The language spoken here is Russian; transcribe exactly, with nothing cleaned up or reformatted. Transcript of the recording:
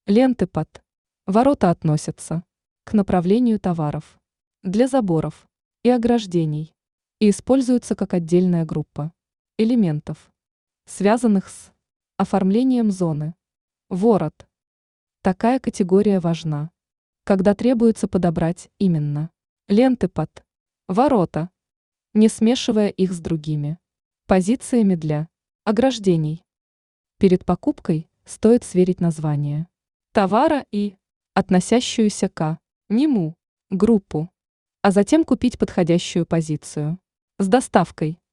Ленты под ворота относятся к направлению товаров для заборов и ограждений и используются как отдельная группа элементов, связанных с оформлением зоны. Ворот. Такая категория важна, когда требуется подобрать именно ленты под ворота, не смешивая их с другими позициями для ограждений. Перед покупкой стоит сверить название товара и относящуюся к нему группу, а затем купить подходящую позицию. С доставкой